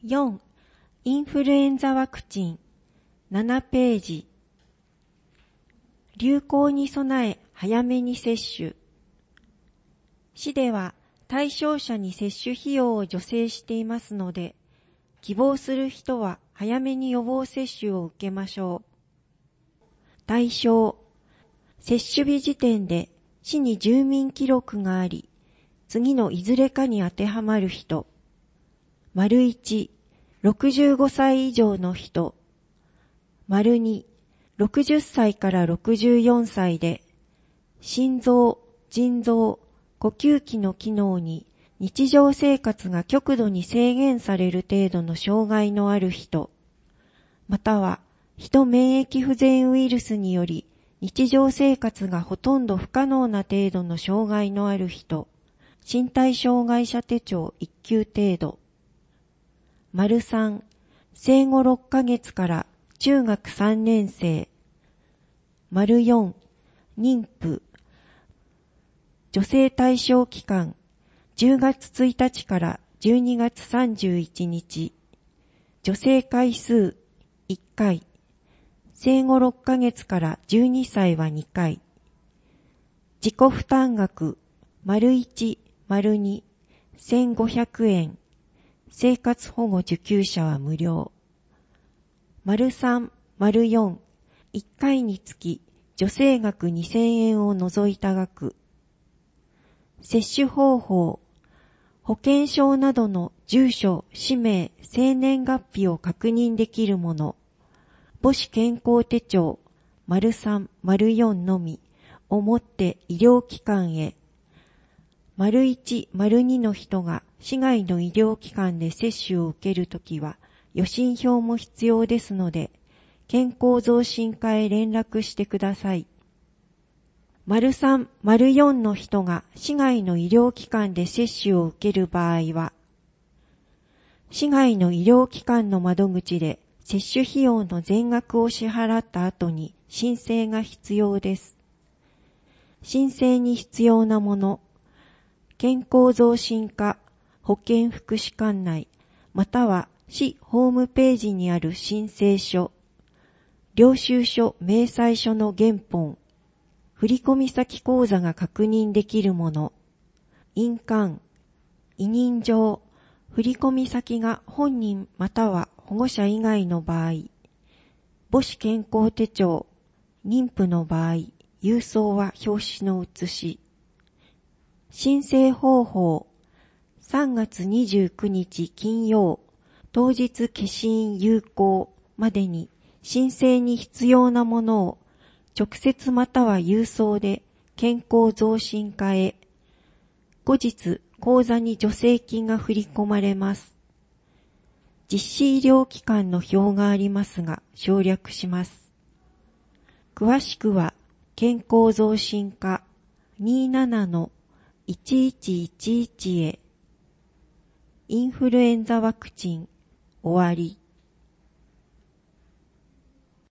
4. インフルエンザワクチン7ページ。流行に備え早めに接種。市では対象者に接種費用を助成していますので、希望する人は早めに予防接種を受けましょう。対象、接種日時点で市に住民記録があり、次のいずれかに当てはまる人。1、65歳以上の人。2、60歳から64歳で、心臓、腎臓、呼吸器の機能に日常生活が極度に制限される程度の障害のある人、またはヒト免疫不全ウイルスにより日常生活がほとんど不可能な程度の障害のある人、身体障害者手帳1級程度。3、生後6ヶ月から中学3年生。4、妊婦。助成対象期間、10月1日から12月31日。助成回数、1回。生後6ヶ月から12歳は2回。自己負担額、1、2、1500円。生活保護受給者は無料。3、4、1回につき助成額2000円を除いた額。接種方法、保険証などの住所、氏名、生年月日を確認できるもの。母子健康手帳、3、4のみをもって医療機関へ。1、2の人が市外の医療機関で接種を受けるときは予診票も必要ですので、健康増進課へ連絡してください。3、4の人が市外の医療機関で接種を受ける場合は、市外の医療機関の窓口で接種費用の全額を支払った後に申請が必要です。申請に必要なもの、健康増進課、保健福祉管内、または市ホームページにある申請書、領収書明細書の原本、振込先口座が確認できるもの、印鑑、委任状、振込先が本人または保護者以外の場合、母子健康手帳、妊婦の場合、郵送は表紙の写し、申請方法、3月29日金曜、当日消印有効までに申請に必要なものを直接または郵送で健康増進課へ。後日、口座に助成金が振り込まれます。実施医療機関の表がありますが省略します。詳しくは健康増進課 27-1111 へ。インフルエンザワクチン終わり。